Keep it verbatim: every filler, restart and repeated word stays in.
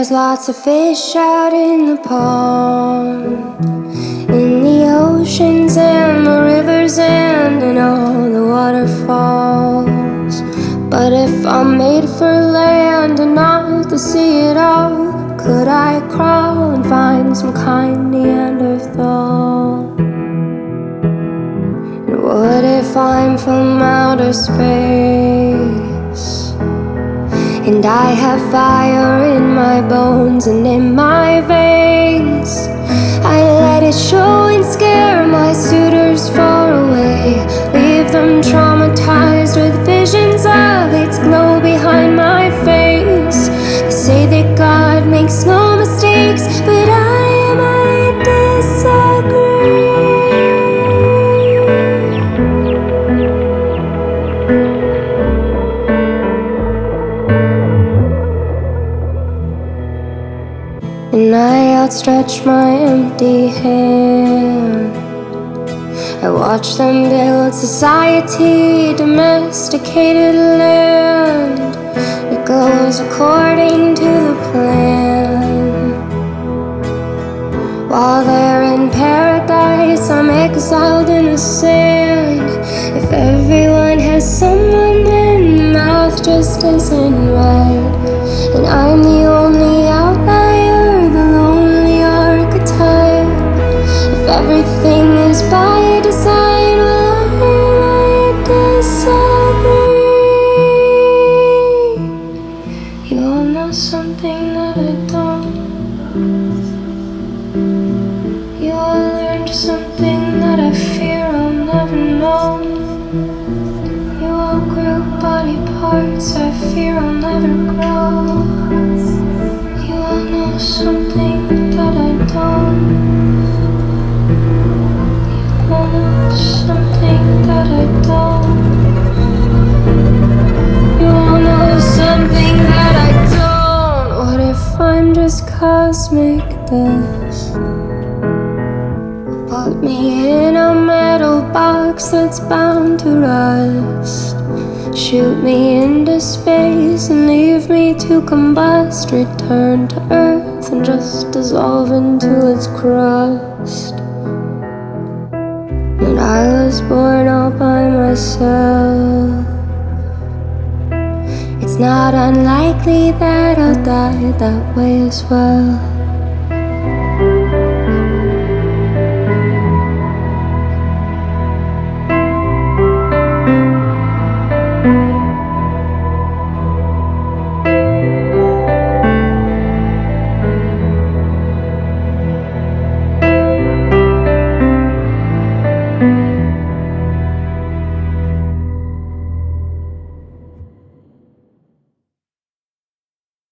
There's lots of fish out in the pond, in the oceans and the rivers and in all the waterfalls. But if I'm made for land and not the sea at all, could I crawl and find some kind Neanderthal? And what if I'm from outer space, and I have fire in my bones and in my veins? I let it show and scare my suitors far away, leave them traumatized with visions of its glow behind my face. They say that God makes no mistakes, but I might disagree. And I outstretch my empty hand. I watch them build society, domesticated land. It goes according to the plan. While they're in paradise, I'm exiled in the sand. If everyone has someone, then math just isn't right, and I'm the only outlier, the lonely archetype. If everything is by design, well, I might disagree. You all know something that I don't. You all learned something that I fear I'll never know. You all grew body parts I fear I'll never grow. You all know something that I don't. You all know something that I don't. You all know something that I don't. What if I'm just cosmic dust? Put me in a metal box that's bound to rust. Shoot me into space and leave me to combust. Return to Earth and just dissolve into its crust. And I was born all by myself. It's not unlikely that I'll die that way as well.